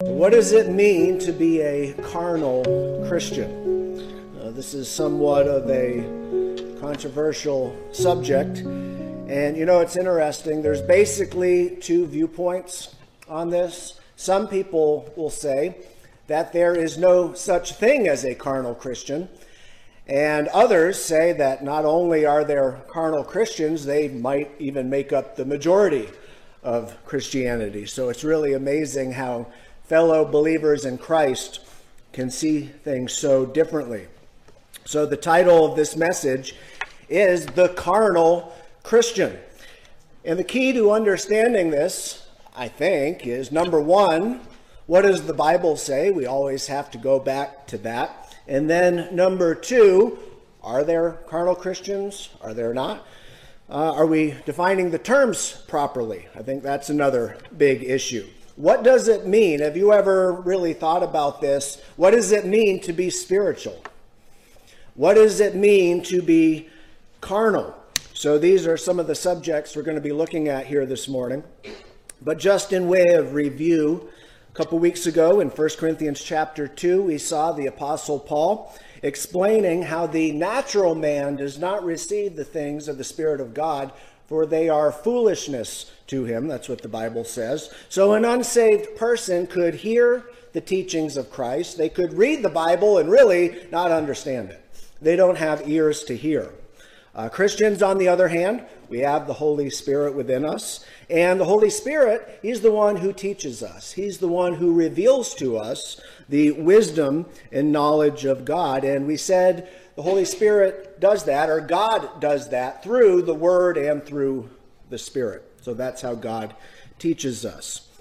What does it mean to be a carnal Christian? This is somewhat of a controversial subject. And it's interesting. There's basically two viewpoints on this. Some people will say that there is no such thing as a carnal Christian. And others say that not only are there carnal Christians, they might even make up the majority of Christianity. So it's really amazing how fellow believers in Christ can see things so differently. So the title of this message is The Carnal Christian. And the key to understanding this, I think, is number one, what does the Bible say? We always have to go back to that. And then number two, are there carnal Christians? Are there not? Are we defining the terms properly? I think that's another big issue. What does it mean? Have you ever really thought about this? What does it mean to be spiritual? What does it mean to be carnal? So these are some of the subjects we're going to be looking at here this morning. But just in way of review, a couple weeks ago in 1 Corinthians chapter 2, we saw the Apostle Paul explaining how the natural man does not receive the things of the Spirit of God, for they are foolishness to him. That's what the Bible says. So an unsaved person could hear the teachings of Christ. They could read the Bible and really not understand it. They don't have ears to hear. Christians, on the other hand, we have the Holy Spirit within us. And the Holy Spirit, He's the one who teaches us. He's the one who reveals to us the wisdom and knowledge of God. And we said the Holy Spirit does that, or God does that, through the Word and through the Spirit. So that's how God teaches us.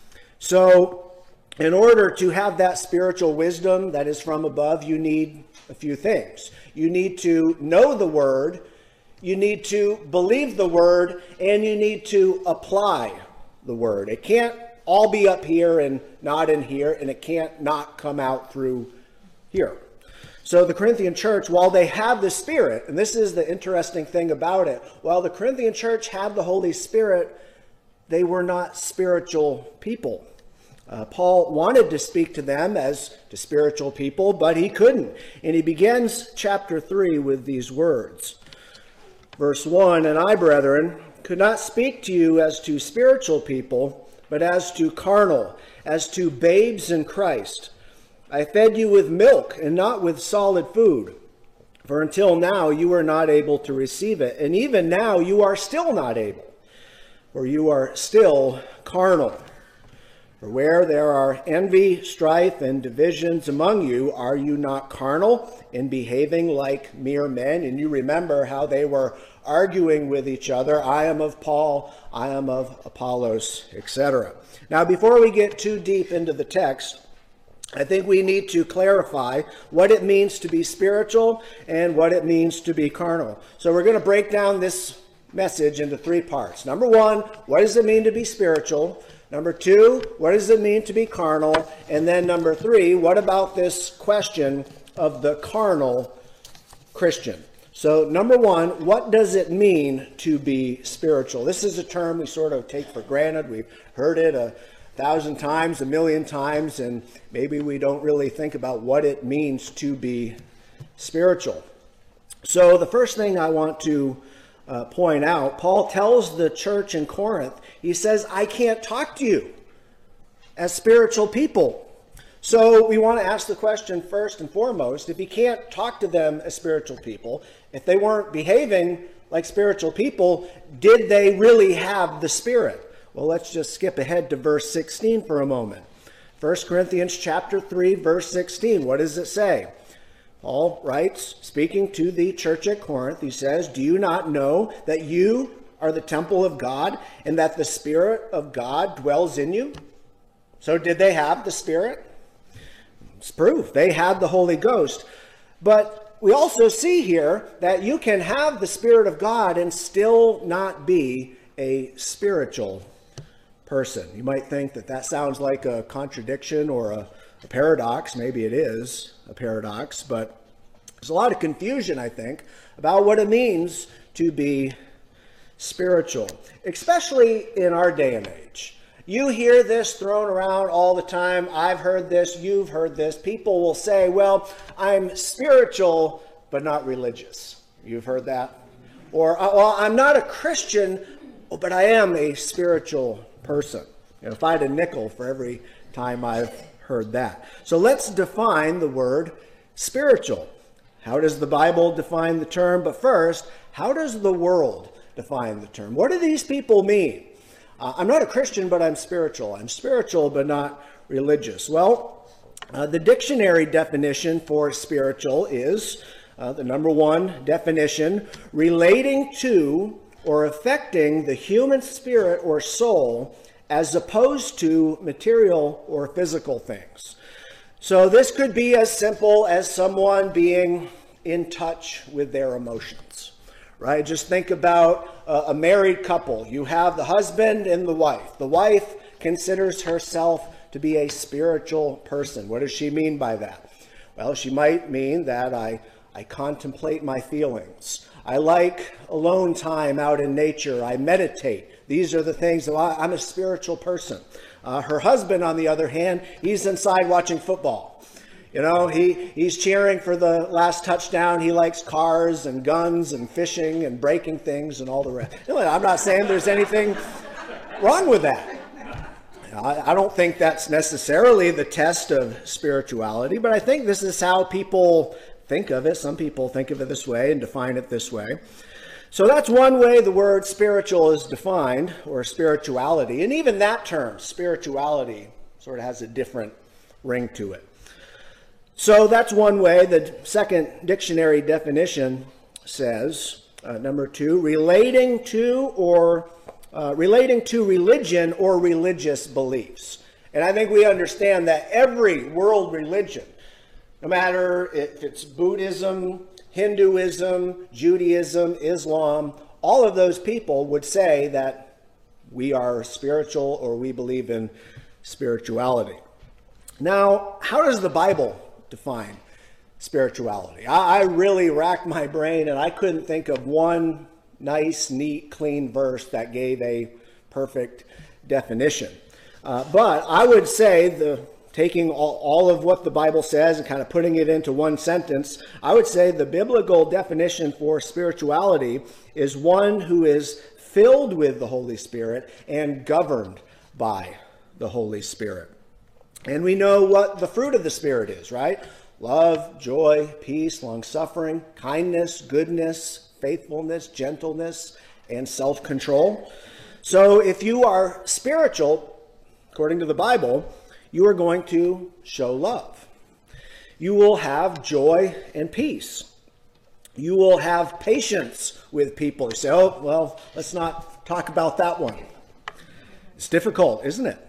So in order to have that spiritual wisdom that is from above, you need a few things. You need to know the Word, you need to believe the Word, and you need to apply the Word. It can't all be up here and not in here, and it can't not come out through here. So the Corinthian church, while they have the Spirit, and this is the interesting thing about it, while the Corinthian church had the Holy Spirit, they were not spiritual people. Paul wanted to speak to them as to spiritual people, but he couldn't. And he begins chapter 3 with these words. Verse 1, "And I, brethren, could not speak to you as to spiritual people, but as to carnal, as to babes in Christ. I fed you with milk and not with solid food. For until now you were not able to receive it, and even now you are still not able, for you are still carnal. For where there are envy, strife, and divisions among you, are you not carnal and behaving like mere men?" And you remember how they were arguing with each other. I am of Paul, I am of Apollos, etc. Now, before we get too deep into the text, I think we need to clarify what it means to be spiritual and what it means to be carnal. So we're going to break down this message into three parts. Number one, what does it mean to be spiritual? Number two, what does it mean to be carnal? And then number three, what about this question of the carnal Christian? So number one, what does it mean to be spiritual? This is a term we sort of take for granted. We've heard it 1,000 times, 1,000,000 times, and maybe we don't really think about what it means to be spiritual. So the first thing I want to point out, Paul tells the church in Corinth, he says, I can't talk to you as spiritual people. So we want to ask the question first and foremost, if he can't talk to them as spiritual people, if they weren't behaving like spiritual people, did they really have the Spirit? Well, let's just skip ahead to verse 16 for a moment. 1 Corinthians chapter 3, verse 16, what does it say? Paul writes, speaking to the church at Corinth, he says, "Do you not know that you are the temple of God and that the Spirit of God dwells in you?" So did they have the Spirit? It's proof. They had the Holy Ghost. But we also see here that you can have the Spirit of God and still not be a spiritual person. You might think that that sounds like a contradiction or a paradox. Maybe it is a paradox, but there's a lot of confusion, I think, about what it means to be spiritual, especially in our day and age. You hear this thrown around all the time. I've heard this. You've heard this. People will say, well, I'm spiritual, but not religious. You've heard that? Or, well, I'm not a Christian, but I am a spiritual person. If I had a nickel for every time I've heard that. So let's define the word spiritual. How does the Bible define the term? But first, how does the world define the term? What do these people mean? I'm not a Christian, but I'm spiritual. I'm spiritual, but not religious. Well, the dictionary definition for spiritual is the number one definition: relating to or affecting the human spirit or soul as opposed to material or physical things. So this could be as simple as someone being in touch with their emotions, right? Just think about a married couple. You have the husband and the wife. The wife considers herself to be a spiritual person. What does she mean by that? Well, she might mean that I contemplate my feelings. I like alone time out in nature. I meditate. These are the things that I'm a spiritual person. Her husband, on the other hand, he's inside watching football. You know, he's cheering for the last touchdown. He likes cars and guns and fishing and breaking things and all the rest. I'm not saying there's anything wrong with that. I don't think that's necessarily the test of spirituality, but I think this is how people think of it. Some people think of it this way and define it this way. So that's one way the word spiritual is defined, or spirituality. And even that term, spirituality, sort of has a different ring to it. So that's one way. The second dictionary definition says, number two, relating to religion or religious beliefs. And I think we understand that every world religion, no matter if it's Buddhism, Hinduism, Judaism, Islam, all of those people would say that we are spiritual or we believe in spirituality. Now, how does the Bible define spirituality? I really racked my brain and I couldn't think of one nice, neat, clean verse that gave a perfect definition. But I would say, taking all of what the Bible says and kind of putting it into one sentence, I would say the biblical definition for spirituality is one who is filled with the Holy Spirit and governed by the Holy Spirit. And we know what the fruit of the Spirit is, right? Love, joy, peace, long-suffering, kindness, goodness, faithfulness, gentleness, and self-control. So if you are spiritual, according to the Bible, you are going to show love. You will have joy and peace. You will have patience with people. You say, oh, well, let's not talk about that one. It's difficult, isn't it?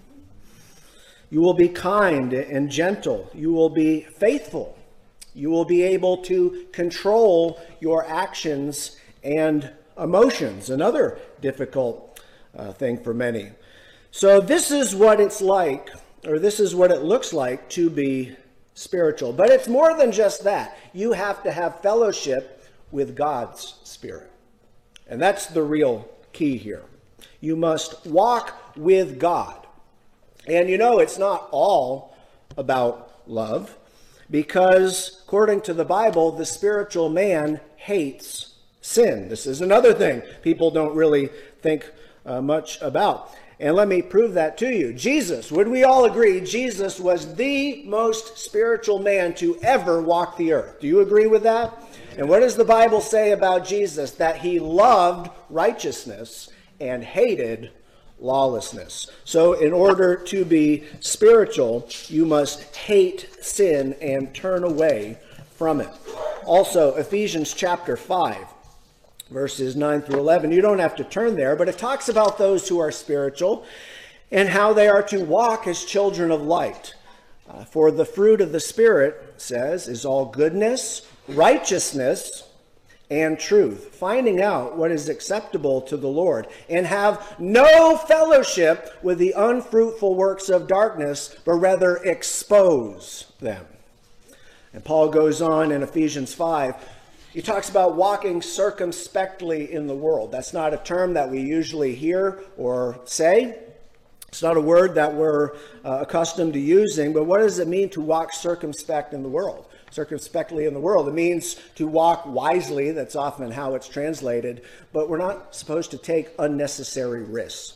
You will be kind and gentle. You will be faithful. You will be able to control your actions and emotions, another difficult thing for many. So this is what it's like, or this is what it looks like to be spiritual. But it's more than just that. You have to have fellowship with God's Spirit. And that's the real key here. You must walk with God. And you know, it's not all about love, because according to the Bible, the spiritual man hates sin. This is another thing people don't really think much about. And let me prove that to you. Jesus, would we all agree, Jesus was the most spiritual man to ever walk the earth? Do you agree with that? And what does the Bible say about Jesus? That he loved righteousness and hated lawlessness. So in order to be spiritual, you must hate sin and turn away from it. Also, Ephesians chapter 5, verses 9 through 11. You don't have to turn there, but it talks about those who are spiritual and how they are to walk as children of light. For the fruit of the Spirit, says, is all goodness, righteousness, and truth, finding out what is acceptable to the Lord, and have no fellowship with the unfruitful works of darkness, but rather expose them. And Paul goes on in Ephesians 5, he talks about walking circumspectly in the world. That's not a term that we usually hear or say. It's not a word that we're accustomed to using, but what does it mean to walk circumspectly in the world? It means to walk wisely. That's often how it's translated, but we're not supposed to take unnecessary risks.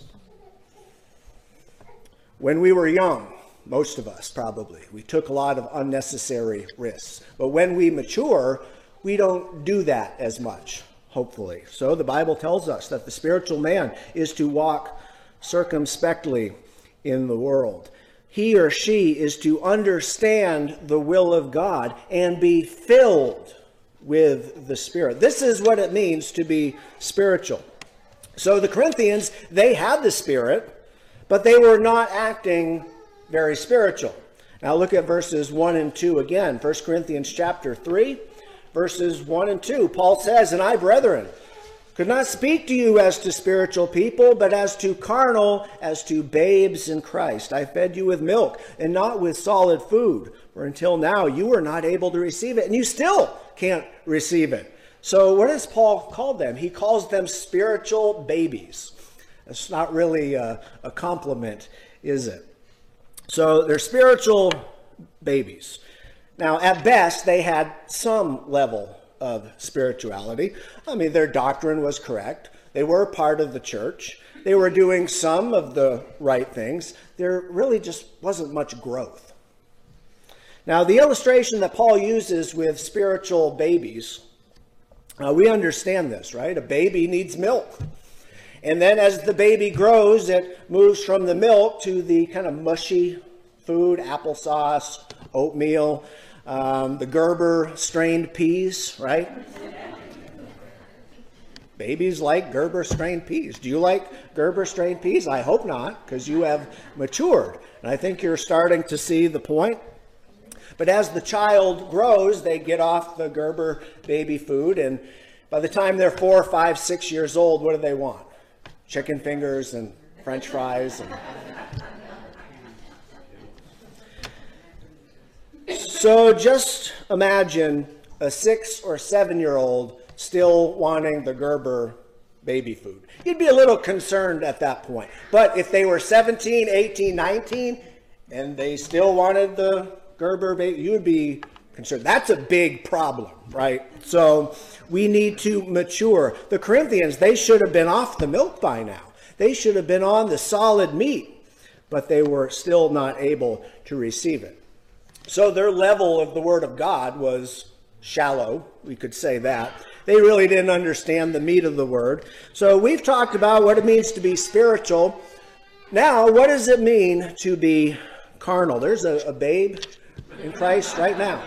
When we were young, most of us probably, we took a lot of unnecessary risks. But when we mature, we don't do that as much, hopefully. So the Bible tells us that the spiritual man is to walk circumspectly in the world. He or she is to understand the will of God and be filled with the Spirit. This is what it means to be spiritual. So the Corinthians, they had the Spirit, but they were not acting very spiritual. Now look at verses 1 and 2 again. 1 Corinthians chapter 3, verses 1 and 2. Paul says, "And I, brethren, could not speak to you as to spiritual people, but as to carnal, as to babes in Christ. I fed you with milk and not with solid food, for until now you were not able to receive it, and you still can't receive it." So what does Paul call them? He calls them spiritual babies. It's not really a compliment, is it? So they're spiritual babies. Now, at best, they had some level of spirituality. I mean, their doctrine was correct. They were part of the church. They were doing some of the right things. There really just wasn't much growth. Now, the illustration that Paul uses with spiritual babies, we understand this, right? A baby needs milk. And then as the baby grows, it moves from the milk to the kind of mushy food, applesauce, oatmeal, the Gerber strained peas, right? Babies like Gerber strained peas. Do you like Gerber strained peas? I hope not, because you have matured. And I think you're starting to see the point. But as the child grows, they get off the Gerber baby food. And by the time they're 4, 5, 6 years old, what do they want? Chicken fingers and French fries. So just imagine a 6 or 7-year-old still wanting the Gerber baby food. You'd be a little concerned at that point. But if they were 17, 18, 19, and they still wanted the Gerber baby, you would be concerned. That's a big problem, right? So we need to mature. The Corinthians, they should have been off the milk by now. They should have been on the solid meat, but they were still not able to receive it. So their level of the Word of God was shallow, we could say that. They really didn't understand the meat of the Word. So we've talked about what it means to be spiritual. Now, what does it mean to be carnal? There's a babe in Christ right now.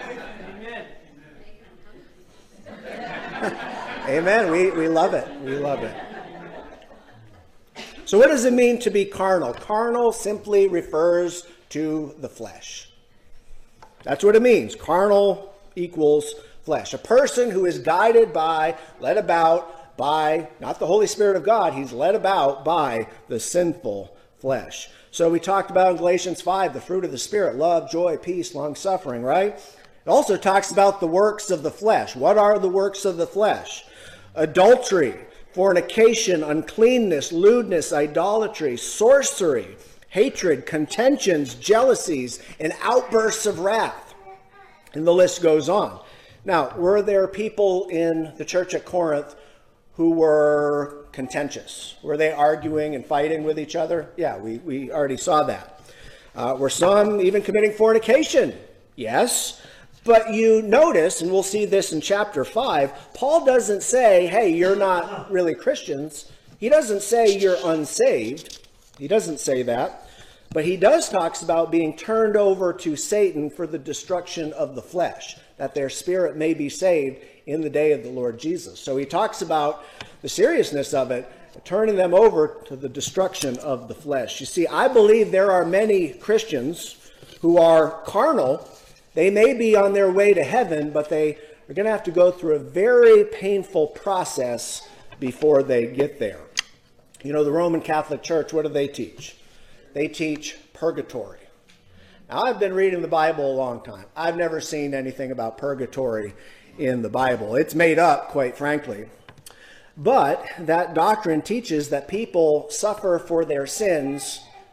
Amen. We love it. We love it. So what does it mean to be carnal? Carnal simply refers to the flesh. That's what it means. Carnal equals flesh. A person who is guided by, led about by, not the Holy Spirit of God, he's led about by the sinful flesh. So we talked about in Galatians 5, the fruit of the Spirit, love, joy, peace, long-suffering, right? It also talks about the works of the flesh. What are the works of the flesh? Adultery, fornication, uncleanness, lewdness, idolatry, sorcery, hatred, contentions, jealousies, and outbursts of wrath. And the list goes on. Now, were there people in the church at Corinth who were contentious? Were they arguing and fighting with each other? Yeah, we already saw that. Were some even committing fornication? Yes. But you notice, and we'll see this in chapter 5, Paul doesn't say, hey, you're not really Christians. He doesn't say you're unsaved. He doesn't say that. But he does talk about being turned over to Satan for the destruction of the flesh, that their spirit may be saved in the day of the Lord Jesus. So he talks about the seriousness of it, turning them over to the destruction of the flesh. You see, I believe there are many Christians who are carnal. They may be on their way to heaven, but they are going to have to go through a very painful process before they get there. You know, the Roman Catholic Church, what do they teach? They teach purgatory. Now, I've been reading the Bible a long time. I've never seen anything about purgatory in the Bible. It's made up, quite frankly. But that doctrine teaches that people suffer for their sins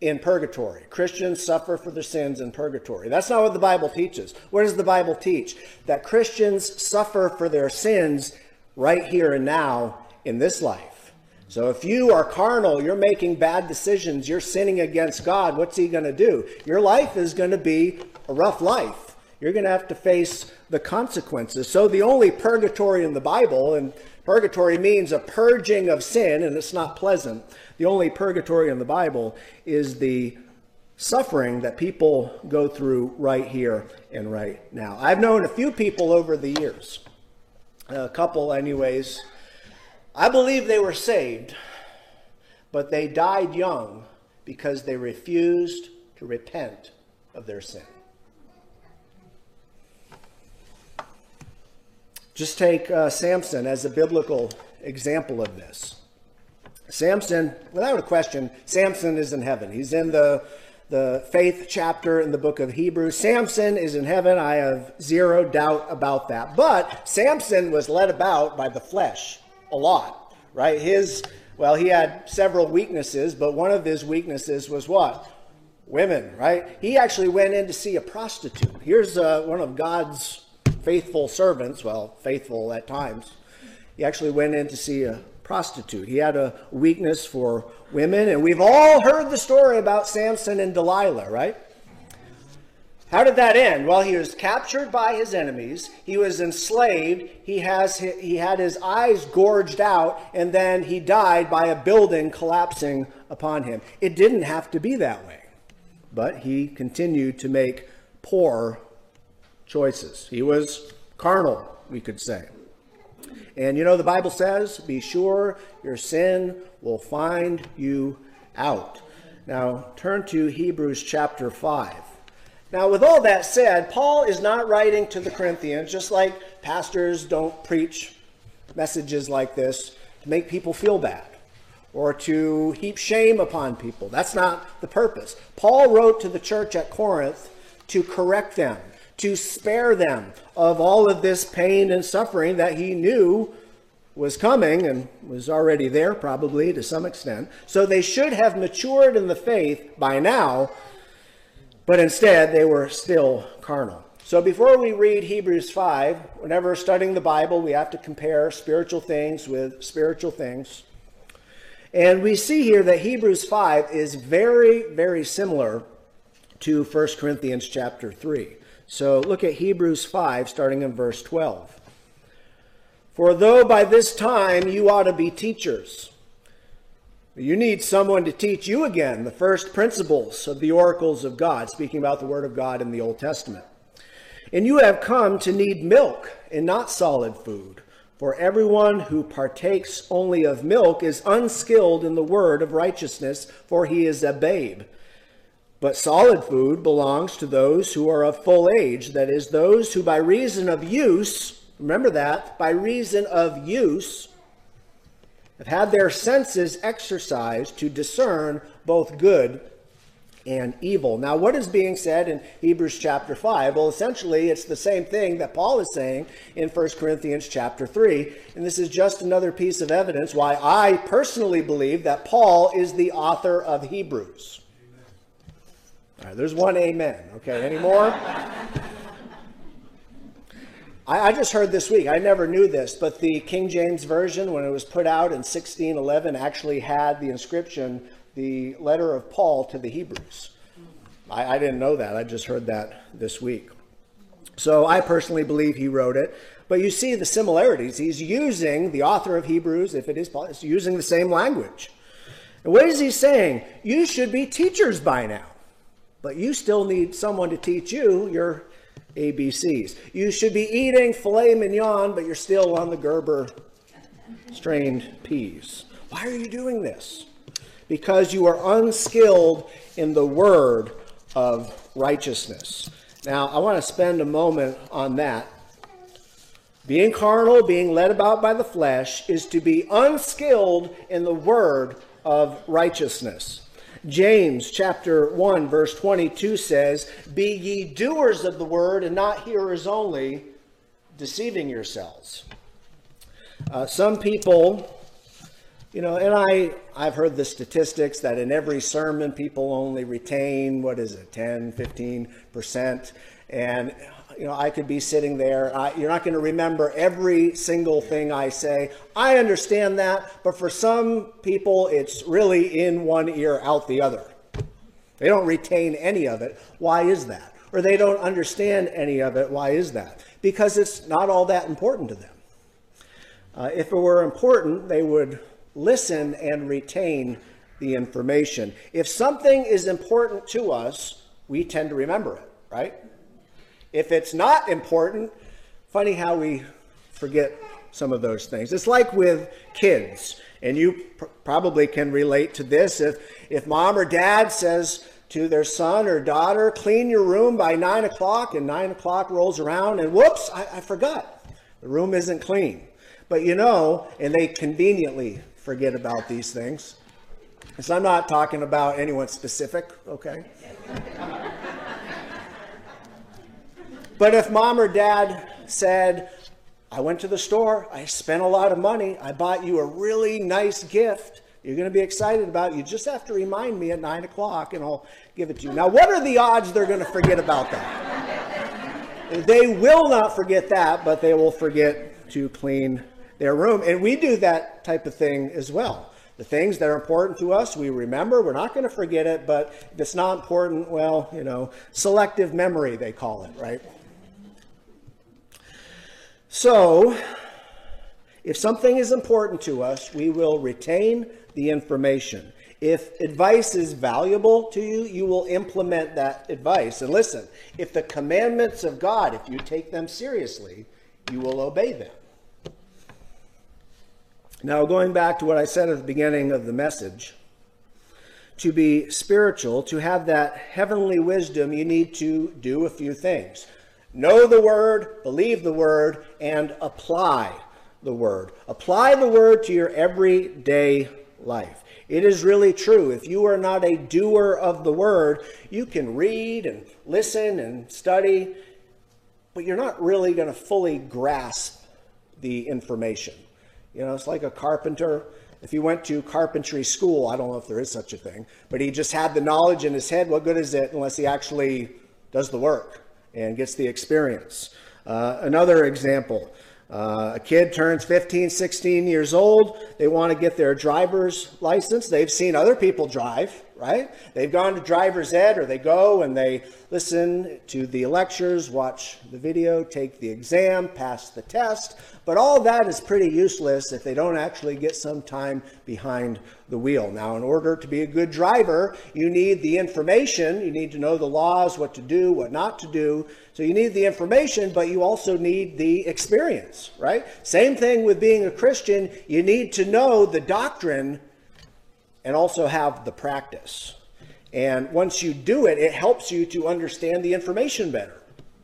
in purgatory. Christians suffer for their sins in purgatory. That's not what the Bible teaches. What does the Bible teach? That Christians suffer for their sins right here and now in this life. So if you are carnal, you're making bad decisions, you're sinning against God, what's he going to do? Your life is going to be a rough life. You're going to have to face the consequences. So the only purgatory in the Bible, and purgatory means a purging of sin, and it's not pleasant. The only purgatory in the Bible is the suffering that people go through right here and right now. I've known a few people over the years, a couple anyways. I believe they were saved, but they died young because they refused to repent of their sin. Just take Samson as a biblical example of this. Samson, without a question, Samson is in heaven. He's in the faith chapter in the book of Hebrews. Samson is in heaven. I have zero doubt about that. But Samson was led about by the flesh a lot, right? He had several weaknesses, but one of his weaknesses was what? Women, right? He actually went in to see a prostitute. Here's one of God's faithful servants, well, faithful at times. He actually went in to see a prostitute. He had a weakness for women, and we've all heard the story about Samson and Delilah, right? How did that end? Well, he was captured by his enemies. He was enslaved. He had his eyes gorged out, and then he died by a building collapsing upon him. It didn't have to be that way, but he continued to make poor choices. He was carnal, we could say. And the Bible says, be sure your sin will find you out. Now, turn to Hebrews chapter 5. Now, with all that said, Paul is not writing to the Corinthians, just like pastors don't preach messages like this to make people feel bad or to heap shame upon people. That's not the purpose. Paul wrote to the church at Corinth to correct them, to spare them of all of this pain and suffering that he knew was coming and was already there probably to some extent. So they should have matured in the faith by now, but instead they were still carnal. So before we read Hebrews 5, whenever studying the Bible, we have to compare spiritual things with spiritual things. And we see here that Hebrews 5 is very, very similar to 1 Corinthians chapter 3. So look at Hebrews 5, starting in verse 12. For though by this time you ought to be teachers, you need someone to teach you again the first principles of the oracles of God, speaking about the Word of God in the Old Testament. And you have come to need milk and not solid food. For everyone who partakes only of milk is unskilled in the word of righteousness, for he is a babe. But solid food belongs to those who are of full age, that is, those who by reason of use, remember that, by reason of use, have had their senses exercised to discern both good and evil. Now, what is being said in Hebrews chapter 5? Well, essentially, it's the same thing that Paul is saying in 1 Corinthians chapter 3. And this is just another piece of evidence why I personally believe that Paul is the author of Hebrews. All right, there's one amen. Okay, any more? I just heard this week, I never knew this, but the King James Version, when it was put out in 1611, actually had the inscription, the letter of Paul to the Hebrews. I didn't know that. I just heard that this week. So I personally believe he wrote it. But you see the similarities. He's using, the author of Hebrews, if it is Paul, is using the same language. And what is he saying? You should be teachers by now. But you still need someone to teach you your ABCs. You should be eating filet mignon, but you're still on the Gerber strained peas. Why are you doing this? Because you are unskilled in the word of righteousness. Now, I want to spend a moment on that. Being carnal, being led about by the flesh, is to be unskilled in the word of righteousness. James chapter 1 verse 22 says, be ye doers of the word and not hearers only, deceiving yourselves. Some people, And I've heard the statistics that in every sermon, people only retain, 10, 15%. And, I could be sitting there. You're not going to remember every single thing I say. I understand that. But for some people, it's really in one ear, out the other. They don't retain any of it. Why is that? Or they don't understand any of it. Why is that? Because it's not all that important to them. If it were important, they would listen and retain the information. If something is important to us, we tend to remember it, right? If it's not important, funny how we forget some of those things. It's like with kids, and you probably can relate to this. If mom or dad says to their son or daughter, clean your room by 9 o'clock, and 9 o'clock rolls around, and whoops, I forgot. The room isn't clean. But and they conveniently forget about these things. So I'm not talking about anyone specific, okay? But if mom or dad said, I went to the store, I spent a lot of money, I bought you a really nice gift, you're going to be excited about it. You just have to remind me at 9 o'clock and I'll give it to you. Now, what are the odds they're going to forget about that? They will not forget that, but they will forget to clean their room. And we do that type of thing as well. The things that are important to us, we remember. We're not going to forget it, but if it's not important, well, selective memory, they call it, right? So, if something is important to us, we will retain the information. If advice is valuable to you, you will implement that advice. And listen, if the commandments of God, if you take them seriously, you will obey them. Now, going back to what I said at the beginning of the message, to be spiritual, to have that heavenly wisdom, you need to do a few things. Know the word, believe the word, and apply the word. Apply the word to your everyday life. It is really true. If you are not a doer of the word, you can read and listen and study, but you're not really going to fully grasp the information. It's like a carpenter. If he went to carpentry school, I don't know if there is such a thing, but he just had the knowledge in his head, what good is it unless he actually does the work and gets the experience? Another example, a kid turns 15, 16 years old. They want to get their driver's license. They've seen other people drive, right? They've gone to driver's ed, or they go and they listen to the lectures, watch the video, take the exam, pass the test. But all that is pretty useless if they don't actually get some time behind the wheel. Now, in order to be a good driver, you need the information. You need to know the laws, what to do, what not to do. So you need the information, but you also need the experience, right? Same thing with being a Christian. You need to know the doctrine and also have the practice. And once you do it, it helps you to understand the information better.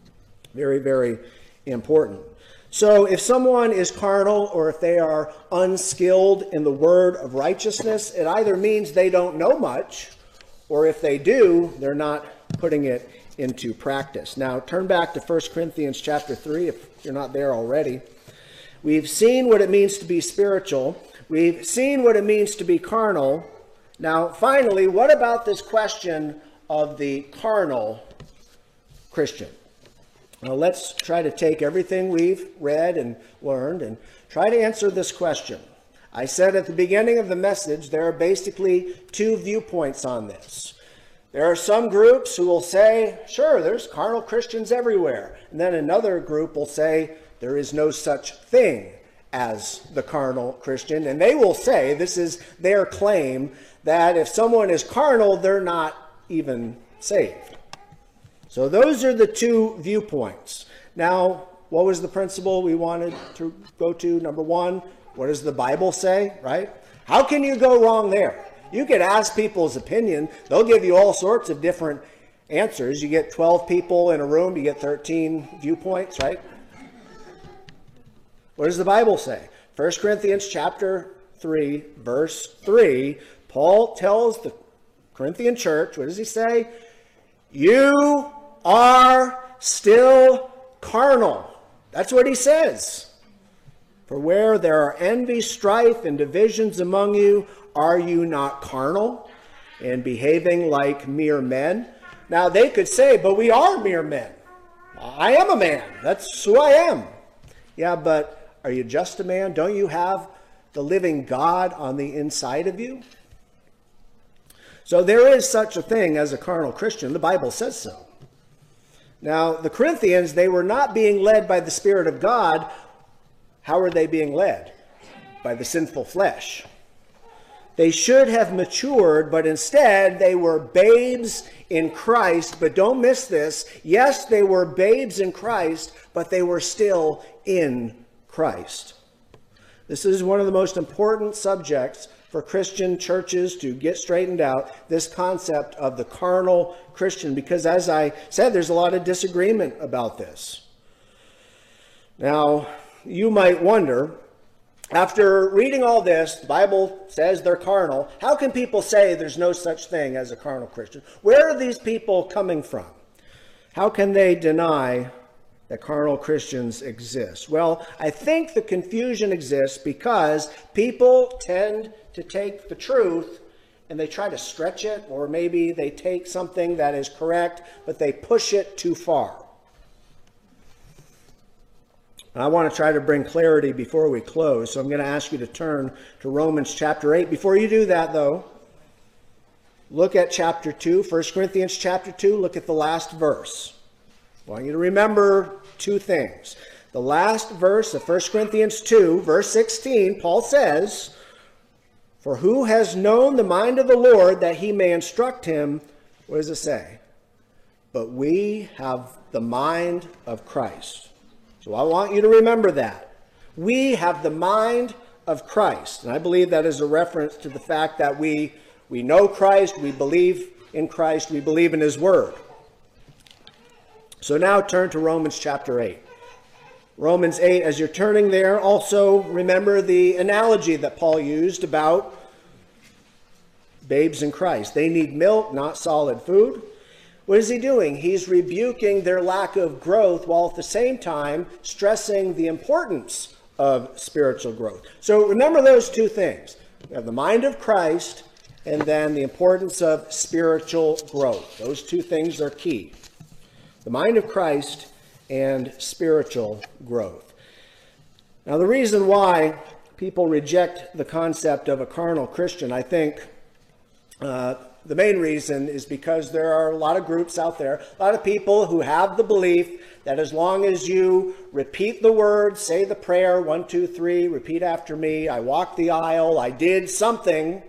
Very, very important. So if someone is carnal or if they are unskilled in the word of righteousness, it either means they don't know much, or if they do, they're not putting it into practice. Now, turn back to 1 Corinthians chapter 3 if you're not there already. We've seen what it means to be spiritual. We've seen what it means to be carnal. Now, finally, what about this question of the carnal Christian? Now, let's try to take everything we've read and learned and try to answer this question. I said at the beginning of the message, there are basically two viewpoints on this. There are some groups who will say, sure, there's carnal Christians everywhere. And then another group will say, there is no such thing as the carnal Christian. And they will say, this is their claim, that if someone is carnal, they're not even saved. So those are the two viewpoints. Now, what was the principle we wanted to go to? Number one, what does the Bible say, right? How can you go wrong there? You could ask people's opinion. They'll give you all sorts of different answers. You get 12 people in a room, you get 13 viewpoints, right? What does the Bible say? 1 Corinthians chapter 3, verse 3, Paul tells the Corinthian church, what does he say? You are still carnal. That's what he says. For where there are envy, strife, and divisions among you, are you not carnal and behaving like mere men? Now they could say, but we are mere men. I am a man. That's who I am. Yeah, but are you just a man? Don't you have the living God on the inside of you? So there is such a thing as a carnal Christian. The Bible says so. Now, the Corinthians, they were not being led by the Spirit of God. How were they being led? By the sinful flesh. They should have matured, but instead they were babes in Christ. But don't miss this. Yes, they were babes in Christ, but they were still in Christ. This is one of the most important subjects for Christian churches to get straightened out, this concept of the carnal Christian, because as I said, there's a lot of disagreement about this. Now, you might wonder, after reading all this, the Bible says they're carnal. How can people say there's no such thing as a carnal Christian? Where are these people coming from? How can they deny that carnal Christians exist? Well, I think the confusion exists because people tend to take the truth and they try to stretch it, or maybe they take something that is correct, but they push it too far. I want to try to bring clarity before we close, so I'm going to ask you to turn to Romans chapter 8. Before you do that, though, look at chapter 2, 1 Corinthians chapter 2, look at the last verse. I want you to remember two things. The last verse of 1 Corinthians 2, verse 16, Paul says, "For who has known the mind of the Lord that he may instruct him?" What does it say? "But we have the mind of Christ." So I want you to remember that. We have the mind of Christ. And I believe that is a reference to the fact that we know Christ, we believe in Christ, we believe in his word. So now turn to Romans chapter 8. Romans 8, as you're turning there, also remember the analogy that Paul used about babes in Christ. They need milk, not solid food. What is he doing? He's rebuking their lack of growth while at the same time stressing the importance of spiritual growth. So remember those two things. We have the mind of Christ and then the importance of spiritual growth. Those two things are key. The mind of Christ and spiritual growth. Now, the reason why people reject the concept of a carnal Christian, I think the main reason is because there are a lot of groups out there, a lot of people who have the belief that as long as you repeat the word, say the prayer, 1, 2, 3, repeat after me, I walked the aisle, I did something,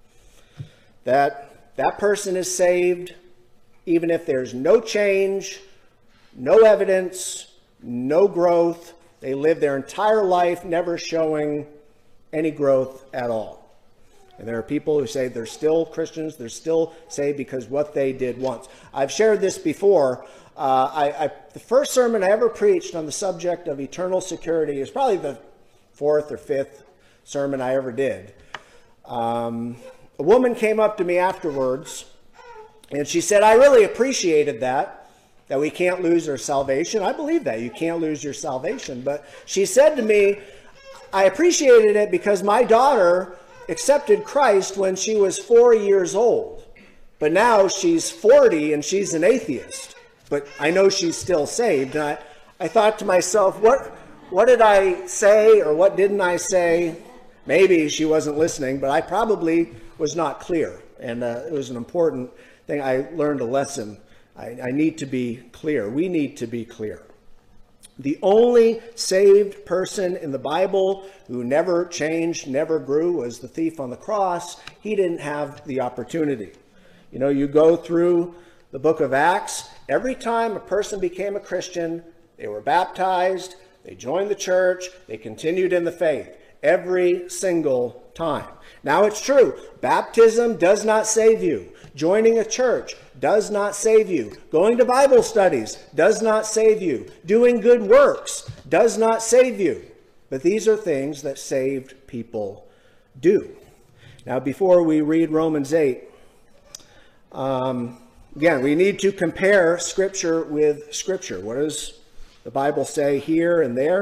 that person is saved, even if there's no change, no evidence, no growth. They live their entire life never showing any growth at all. And there are people who say they're still Christians, they're still saved because what they did once. I've shared this before. The first sermon I ever preached on the subject of eternal security is probably the 4th or 5th sermon I ever did. A woman came up to me afterwards and she said, "I really appreciated that we can't lose our salvation." I believe that. You can't lose your salvation. But she said to me, "I appreciated it because my daughter accepted Christ when she was 4 years old. But now she's 40 and she's an atheist. But I know she's still saved." And I thought to myself, what did I say or what didn't I say? Maybe she wasn't listening, but I probably was not clear. And it was an important thing. I learned a lesson. I need to be clear. We need to be clear. The only saved person in the Bible who never changed, never grew, was the thief on the cross. He didn't have the opportunity. You know, you go through the book of Acts, every time a person became a Christian, they were baptized, they joined the church, they continued in the faith, every single time. Now it's true, baptism does not save you. Joining a church does not save you. Going to Bible studies does not save you. Doing good works does not save you. But these are things that saved people do. Now, before we read Romans 8, again, we need to compare Scripture with Scripture. What does the Bible say here and there?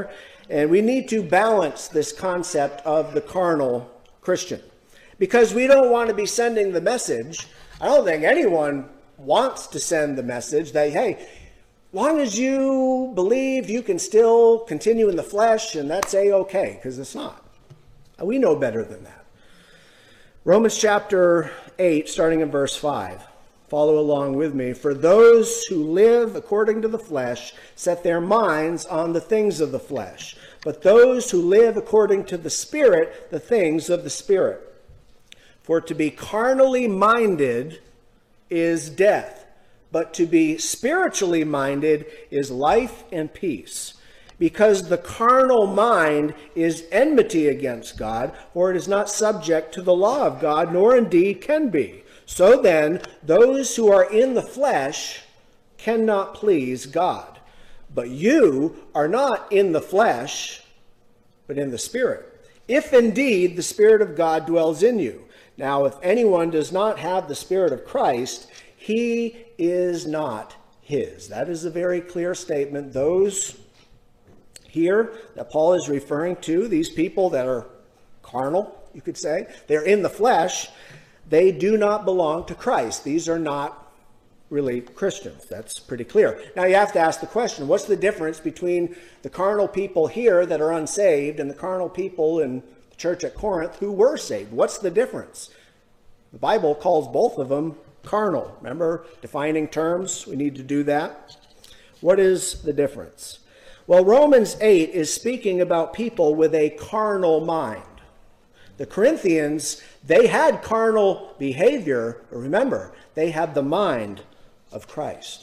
And we need to balance this concept of the carnal Christian, because we don't want to be sending the message. I don't think anyone wants to send the message that, hey, long as you believe, you can still continue in the flesh, and that's a-okay, because it's not. We know better than that. Romans chapter 8, starting in verse 5. Follow along with me. For those who live according to the flesh set their minds on the things of the flesh, but those who live according to the Spirit, the things of the Spirit. For to be carnally minded is death, but to be spiritually minded is life and peace. Because the carnal mind is enmity against God, for it is not subject to the law of God, nor indeed can be. So then, those who are in the flesh cannot please God. But you are not in the flesh, but in the Spirit, if indeed the Spirit of God dwells in you. Now, if anyone does not have the Spirit of Christ, he is not his. That is a very clear statement. Those here that Paul is referring to, these people that are carnal, you could say, they're in the flesh, they do not belong to Christ. These are not really Christians. That's pretty clear. Now you have to ask the question, what's the difference between the carnal people here that are unsaved and the carnal people in the church at Corinth who were saved? What's the difference? The Bible calls both of them carnal. Remember, defining terms, we need to do that. What is the difference? Well, Romans 8 is speaking about people with a carnal mind. The Corinthians, they had carnal behavior, but remember, they had the mind of Christ.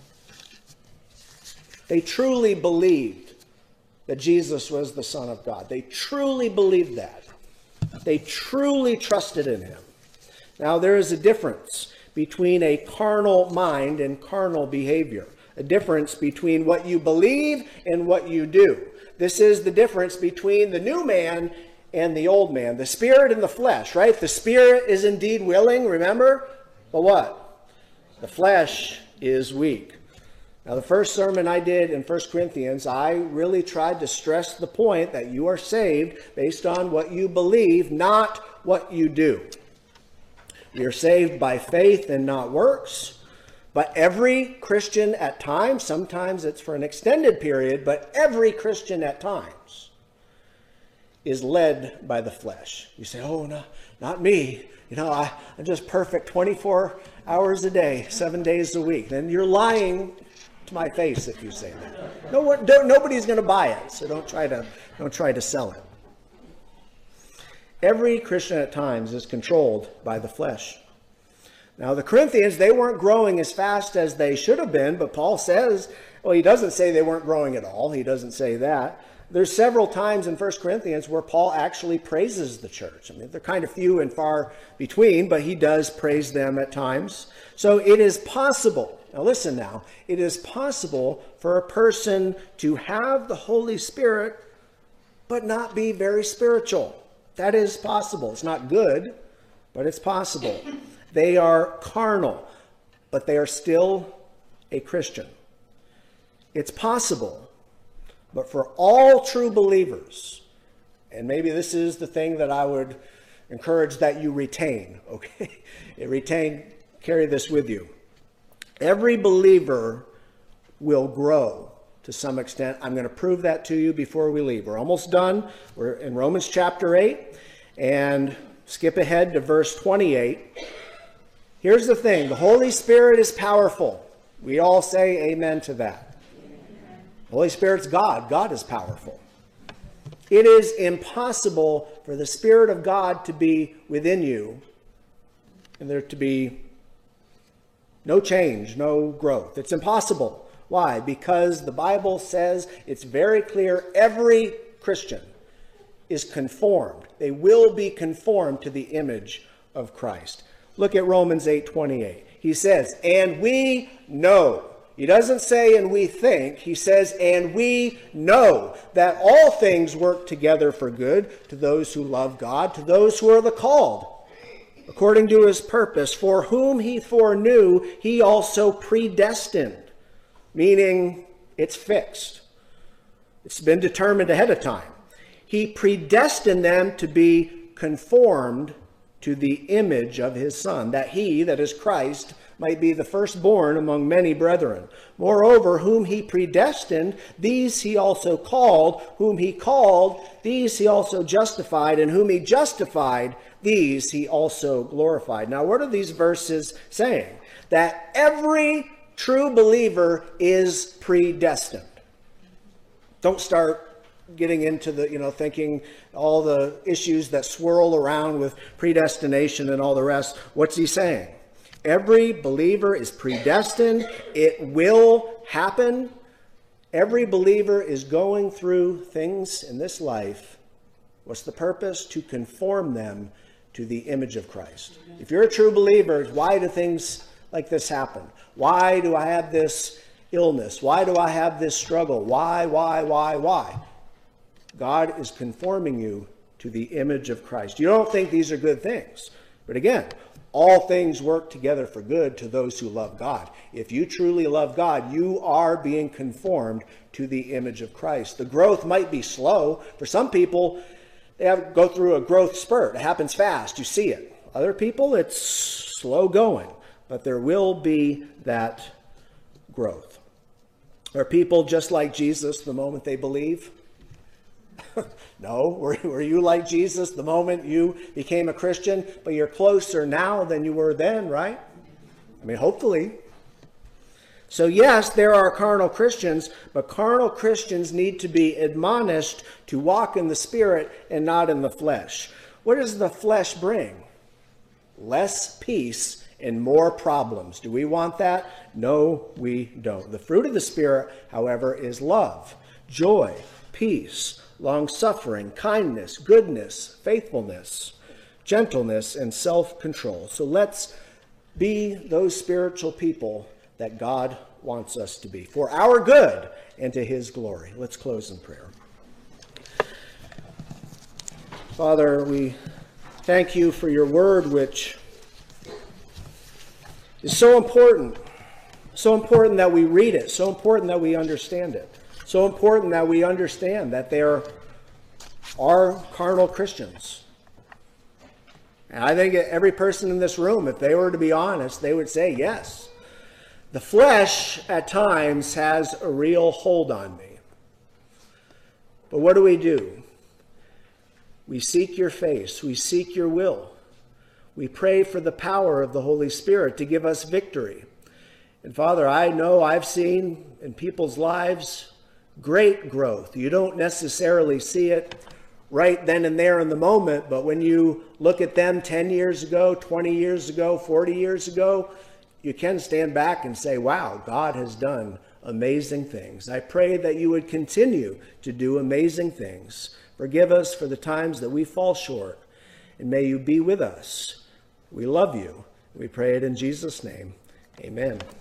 They truly believed that Jesus was the Son of God. They truly believed that. They truly trusted in him. Now, there is a difference between a carnal mind and carnal behavior. A difference between what you believe and what you do. This is the difference between the new man and the old man. The spirit and the flesh, right? The spirit is indeed willing, remember? But what? The flesh is weak. Now, the first sermon I did in 1 Corinthians, I really tried to stress the point that you are saved based on what you believe, not what you do. We are saved by faith and not works. But every Christian at times, sometimes it's for an extended period, but every Christian at times is led by the flesh. You say, oh, no, not me. You know, I'm just perfect 24 hours a day, 7 days a week. Then you're lying to my face if you say that. Nobody's going to buy it, so don't try to sell it. Every Christian at times is controlled by the flesh. Now, the Corinthians, they weren't growing as fast as they should have been, but Paul says, well, he doesn't say they weren't growing at all. He doesn't say that. There's several times in 1 Corinthians where Paul actually praises the church. I mean, they're kind of few and far between, but he does praise them at times. So it is possible, now listen now, it is possible for a person to have the Holy Spirit but not be very spiritual. That is possible. It's not good, but it's possible. They are carnal, but they are still a Christian. It's possible, but for all true believers, and maybe this is the thing that I would encourage that you retain, okay? Carry this with you. Every believer will grow to some extent. I'm going to prove that to you before we leave. We're almost done. We're in Romans chapter 8, and skip ahead to verse 28. Here's the thing. The Holy Spirit is powerful. We all say amen to that. The Holy Spirit's God. God is powerful. It is impossible for the Spirit of God to be within you and there to be no change, no growth. It's impossible. Why? Because the Bible says, it's very clear, every Christian is conformed. They will be conformed to the image of Christ. Look at Romans 8:28. He says, and we know. He doesn't say, and we think. He says, and we know that all things work together for good to those who love God, to those who are the called, according to his purpose. For whom he foreknew, he also predestined. Meaning, it's fixed. It's been determined ahead of time. He predestined them to be conformed to the image of his Son, that he, that is Christ, might be the firstborn among many brethren. Moreover, whom he predestined, these he also called. Whom he called, these he also justified. And whom he justified, these he also glorified. Now, what are these verses saying? That every true believer is predestined. Don't start getting into the, thinking all the issues that swirl around with predestination and all the rest. What's he saying? Every believer is predestined. It will happen. Every believer is going through things in this life. What's the purpose? To conform them to the image of Christ. If you're a true believer, why do things like this happen? Why do I have this illness? Why do I have this struggle? Why? God is conforming you to the image of Christ. You don't think these are good things. But again, all things work together for good to those who love God. If you truly love God, you are being conformed to the image of Christ. The growth might be slow. For some people, they go through a growth spurt. It happens fast. You see it. Other people, it's slow going. But there will be that growth. Are people just like Jesus the moment they believe? No. Were you like Jesus the moment you became a Christian? But you're closer now than you were then, right? I mean, hopefully. So yes, there are carnal Christians, but carnal Christians need to be admonished to walk in the Spirit and not in the flesh. What does the flesh bring? Less peace and more problems. Do we want that? No, we don't. The fruit of the Spirit, however, is love, joy, peace, long-suffering, kindness, goodness, faithfulness, gentleness, and self-control. So let's be those spiritual people that God wants us to be, for our good and to his glory. Let's close in prayer. Father, we thank you for your word, which is so important that we read it, so important that we understand it, so important that we understand that there are carnal Christians. And I think every person in this room, if they were to be honest, they would say, yes, the flesh at times has a real hold on me. But what do? We seek your face. We seek your will. We pray for the power of the Holy Spirit to give us victory. And Father, I know I've seen in people's lives great growth. You don't necessarily see it right then and there in the moment, but when you look at them 10 years ago, 20 years ago, 40 years ago, you can stand back and say, wow, God has done amazing things. I pray that you would continue to do amazing things. Forgive us for the times that we fall short, and may you be with us. We love you. We pray it in Jesus' name. Amen.